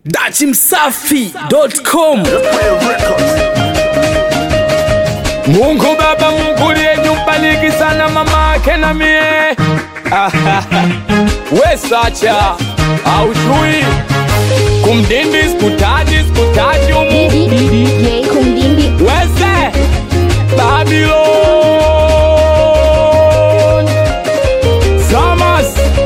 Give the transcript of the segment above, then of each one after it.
Dachimsafi.com. Mungu Baba, Mungu liyenyumbaliki sana mama yake na mie. We sacha aujui kumdindi skutaji umu DJ kumdindi weze Babylon Samas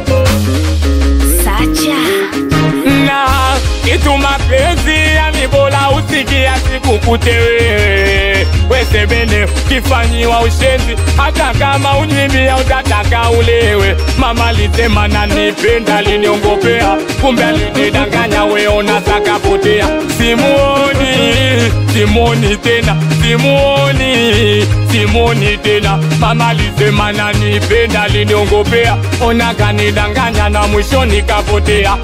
Sacha na kitu mapenzi ya mibola usikia sikukutewe wese bene kifanyiwa ushenzi hata kama unyibia utataka ulewe mama lisema na nipenda liniongopea kumbe alinidanganya weona sakapotea simuoni tena mama lisema na nipenda liniongopea ona kanidanganya na mwisho nikapotea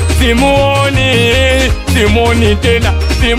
simuoni tena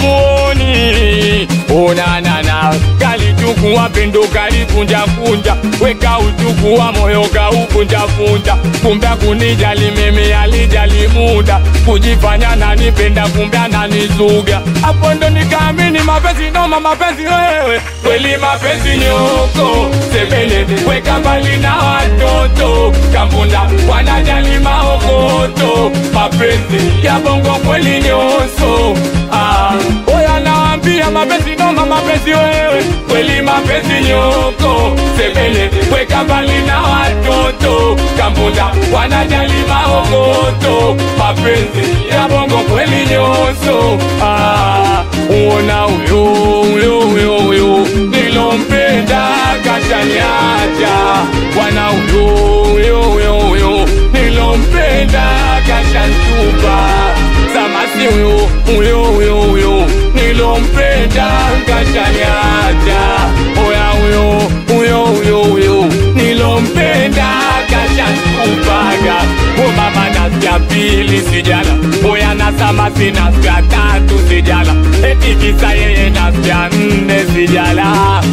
onanana kalichukua pendo kalikunja weka uchukua moyo kaukunja kumbe kunijali mimi alijali muda kujifanya nanipenda kumbe ananizuga hapo ndo nikaamini mapenzi noma mapenzi wewe kweli mapenzi nyoko sebele weka mbali na watoto kambunda wanajali maokoto mapenzi ya bongo kweli nyoso oya naambia mapenzi noma mapenzi wewe kweli mapenzi nyoko sebele weka mbali na watoto kambunda wanajali maokoto mapenzi ya bongo kweli nyoso uona uyo nilompenda kashanyaja wana uyo nilompenda kashantupa samasi uyo nilompenda kashanyaja oya uyo nilompenda kashantupaga mama nasikia pili sijala oya na samasi nasikia tatu sijala eti kisa yeye nasikia nne sijala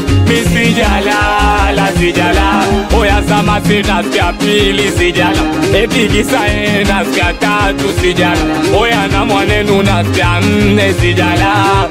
sijala oya samasi nasikia pili sijala eti kisa yeye nasikia tatu sijala oya na mwanenu nasikia nne sijala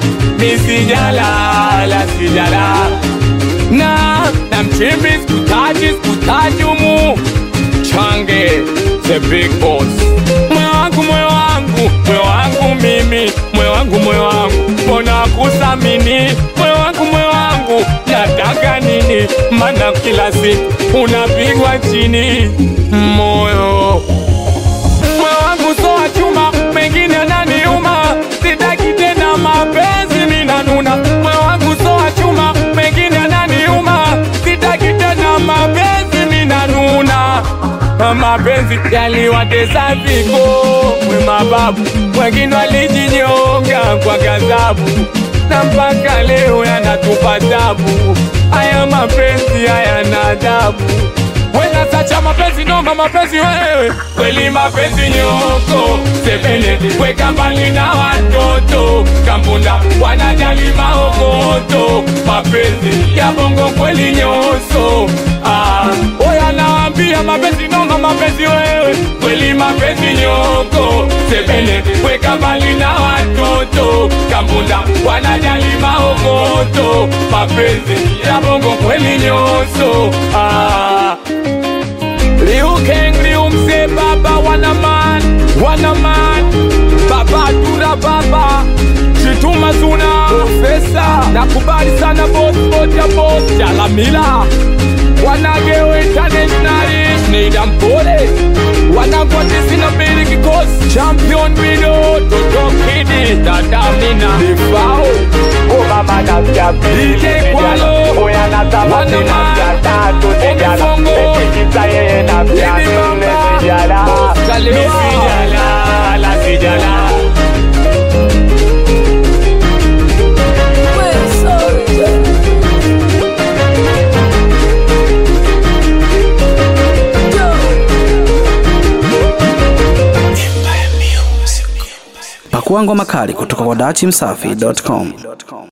sijala na mchimbi skutaji umu Change the big boss moyo wangu mimi moyo wangu mbona kusamini moyo wangu nataka nini mana kila siku unapigwa chini moyo wangu soa chuma mengine ananiuma sitaki tena mapenzi ninanuna moyo wangu soa chuma mengine ananiuma sitaki tena mapenzi ninanuna mapenzi yaliwatesa viko mwe mababu wengine walijinyonga kwa gazabu na mpaka leo yanatupa tabu haya mapenzi hayana adabu wena sacha mapenzi noma mapenzi wewe kweli mapenzi nyoko sebele weka mbali na watoto kambunda wanajali maokoto mapenzi ya bongo kweli nyoso oya naambia mapenzi noma mapenzi wewe kweli mapenzi nyoko sebele weka mbali na watoto kambunda wanajali maokoto mapenzi ya bongo kweli nyoso Liu Kang, Liu Mse, Baba, Wanaman, Baba, Dura, Baba, Chituma Zuna, Profesa, nakubali sana boss, Jalamila, Wanagewe International, Nida Mpole, Wanagote Sinabili Kikos, Champion Video, Toto Kidi, Tadamina, Lifao, Mama Nafya, DJ Kwalo, Wanaman, Onifongo, sijala Pakua ngoma kali kutoka kwa Dachimsafi.com.